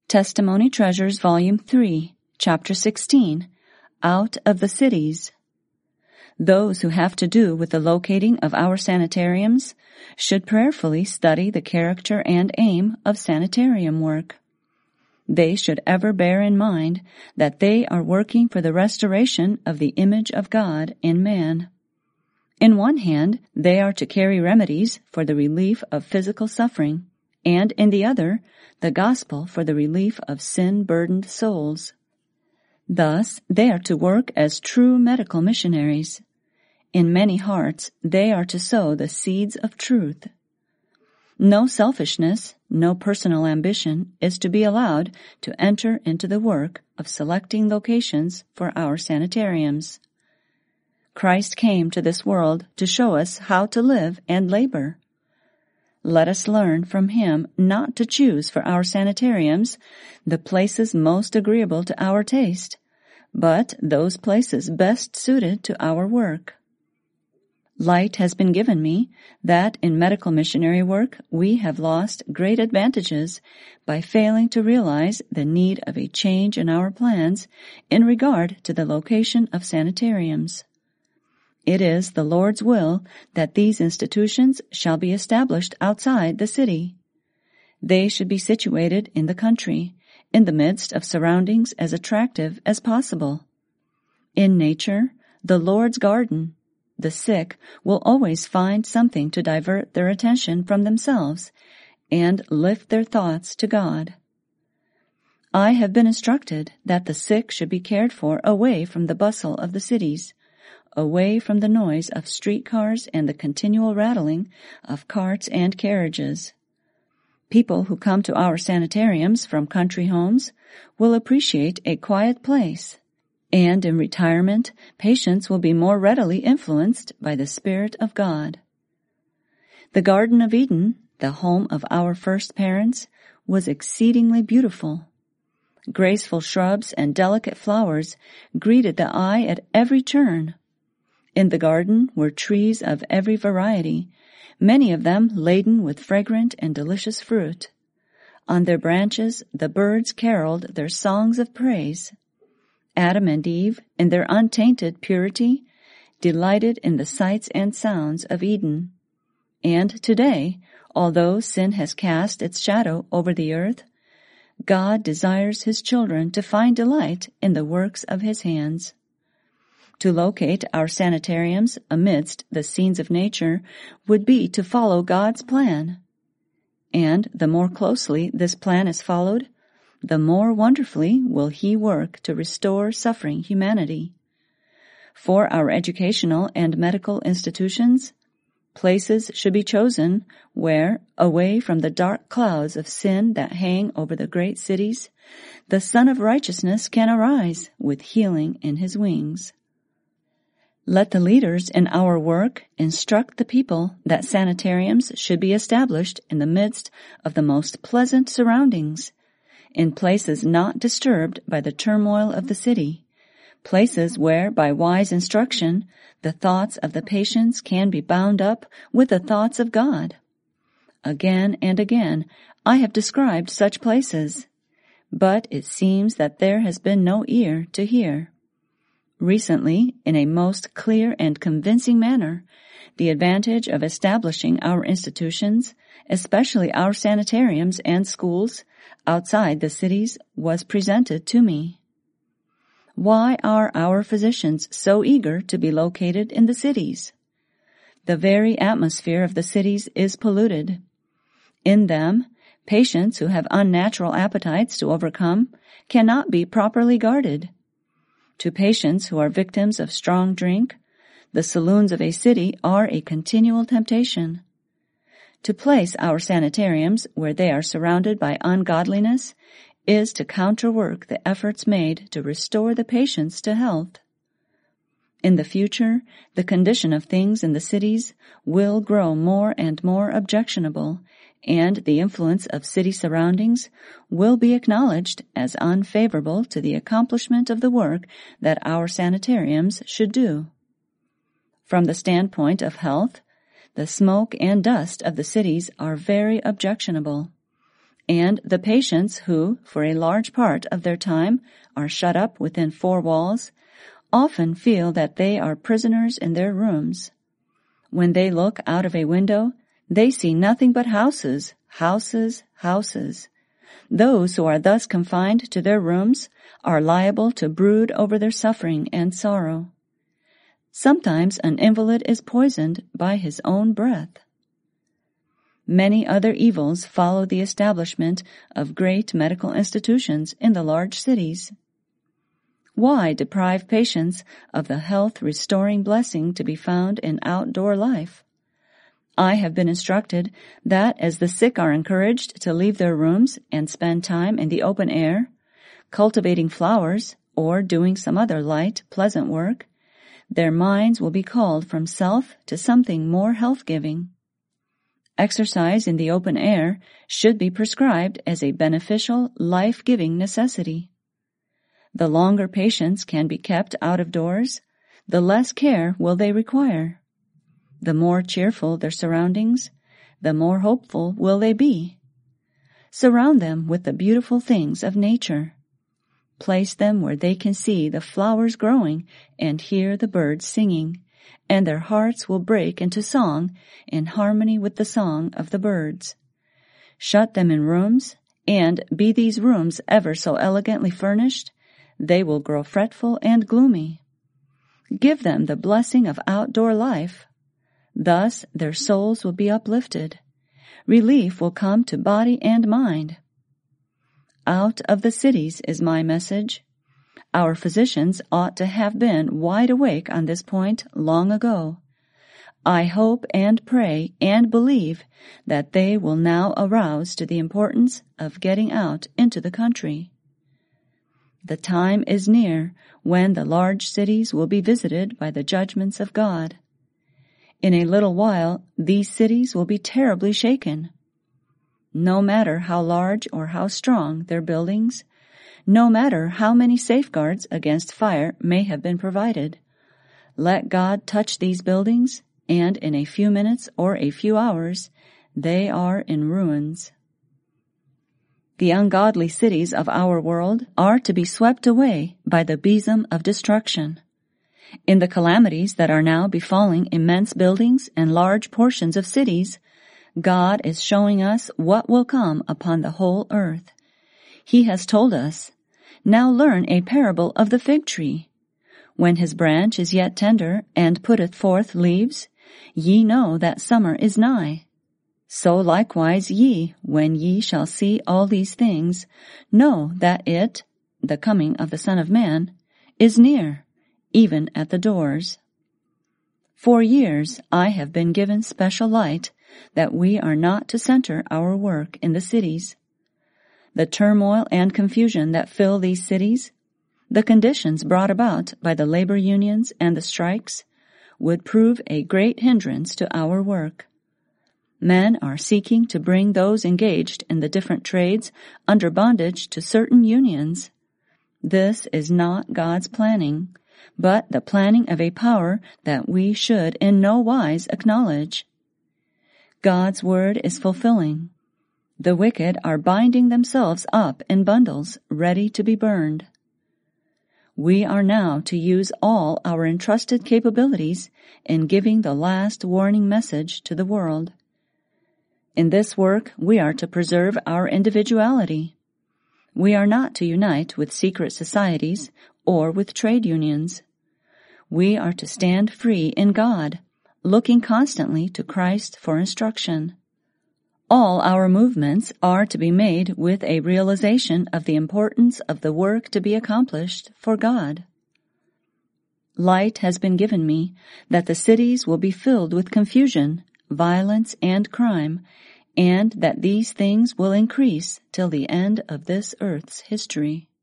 Testimony Treasures, Volume 3, Chapter 16, Out of the Cities. Those who have to do with the locating of our sanitariums should prayerfully study the character and aim of sanitarium work. They should ever bear in mind that they are working for the restoration of the image of God in man. In one hand, they are to carry remedies for the relief of physical suffering, and in the other, the gospel for the relief of sin-burdened souls. Thus, they are to work as true medical missionaries. In many hearts, they are to sow the seeds of truth. No selfishness, no personal ambition is to be allowed to enter into the work of selecting locations for our sanitariums. Christ came to this world to show us how to live and labor. Let us learn from him not to choose for our sanitariums the places most agreeable to our taste, but those places best suited to our work. Light has been given me that in medical missionary work we have lost great advantages by failing to realize the need of a change in our plans in regard to the location of sanitariums. It is the Lord's will that these institutions shall be established outside the city. They should be situated in the country, in the midst of surroundings as attractive as possible. In nature, the Lord's garden, the sick will always find something to divert their attention from themselves and lift their thoughts to God. I have been instructed that the sick should be cared for away from the bustle of the cities, away from the noise of streetcars and the continual rattling of carts and carriages. People who come to our sanitariums from country homes will appreciate a quiet place, and in retirement, patients will be more readily influenced by the Spirit of God. The Garden of Eden, the home of our first parents, was exceedingly beautiful. Graceful shrubs and delicate flowers greeted the eye at every turn. In the garden were trees of every variety, many of them laden with fragrant and delicious fruit. On their branches the birds caroled their songs of praise. Adam and Eve, in their untainted purity, delighted in the sights and sounds of Eden. And today, although sin has cast its shadow over the earth, God desires his children to find delight in the works of his hands. To locate our sanitariums amidst the scenes of nature would be to follow God's plan. And the more closely this plan is followed, the more wonderfully will he work to restore suffering humanity. For our educational and medical institutions, places should be chosen where, away from the dark clouds of sin that hang over the great cities, the Son of Righteousness can arise with healing in his wings. Let the leaders in our work instruct the people that sanitariums should be established in the midst of the most pleasant surroundings, in places not disturbed by the turmoil of the city, places where, by wise instruction, the thoughts of the patients can be bound up with the thoughts of God. Again and again I have described such places, but it seems that there has been no ear to hear. Recently, in a most clear and convincing manner, the advantage of establishing our institutions, especially our sanitariums and schools, outside the cities was presented to me. Why are our physicians so eager to be located in the cities? The very atmosphere of the cities is polluted. In them, patients who have unnatural appetites to overcome cannot be properly guarded. To patients who are victims of strong drink, the saloons of a city are a continual temptation. To place our sanitariums where they are surrounded by ungodliness is to counterwork the efforts made to restore the patients to health. In the future, the condition of things in the cities will grow more and more objectionable, and the influence of city surroundings will be acknowledged as unfavorable to the accomplishment of the work that our sanitariums should do. From the standpoint of health, the smoke and dust of the cities are very objectionable, and the patients who, for a large part of their time, are shut up within 4 walls, often feel that they are prisoners in their rooms. When they look out of a window, they see nothing but houses, houses, houses. Those who are thus confined to their rooms are liable to brood over their suffering and sorrow. Sometimes an invalid is poisoned by his own breath. Many other evils follow the establishment of great medical institutions in the large cities. Why deprive patients of the health-restoring blessing to be found in outdoor life? I have been instructed that as the sick are encouraged to leave their rooms and spend time in the open air, cultivating flowers or doing some other light, pleasant work, their minds will be called from self to something more health-giving. Exercise in the open air should be prescribed as a beneficial, life-giving necessity. The longer patients can be kept out of doors, the less care will they require. The more cheerful their surroundings, the more hopeful will they be. Surround them with the beautiful things of nature. Place them where they can see the flowers growing and hear the birds singing, and their hearts will break into song in harmony with the song of the birds. Shut them in rooms, and be these rooms ever so elegantly furnished, they will grow fretful and gloomy. Give them the blessing of outdoor life. Thus their souls will be uplifted. Relief will come to body and mind. Out of the cities is my message. Our physicians ought to have been wide awake on this point long ago. I hope and pray and believe that they will now arouse to the importance of getting out into the country. The time is near when the large cities will be visited by the judgments of God. In a little while, these cities will be terribly shaken. No matter how large or how strong their buildings, no matter how many safeguards against fire may have been provided, let God touch these buildings, and in a few minutes or a few hours, they are in ruins. The ungodly cities of our world are to be swept away by the besom of destruction. In the calamities that are now befalling immense buildings and large portions of cities, God is showing us what will come upon the whole earth. He has told us, "Now learn a parable of the fig tree. When his branch is yet tender, and putteth forth leaves, ye know that summer is nigh. So likewise ye, when ye shall see all these things, know that it, the coming of the Son of Man, is near, even at the doors." For years I have been given special light that we are not to center our work in the cities. The turmoil and confusion that fill these cities, the conditions brought about by the labor unions and the strikes, would prove a great hindrance to our work. Men are seeking to bring those engaged in the different trades under bondage to certain unions. This is not God's planning, but the planning of a power that we should in no wise acknowledge. God's word is fulfilling. The wicked are binding themselves up in bundles, ready to be burned. We are now to use all our entrusted capabilities in giving the last warning message to the world. In this work, we are to preserve our individuality. We are not to unite with secret societies or with trade unions. We are to stand free in God, looking constantly to Christ for instruction. All our movements are to be made with a realization of the importance of the work to be accomplished for God. Light has been given me that the cities will be filled with confusion, violence, and crime, and that these things will increase till the end of this earth's history.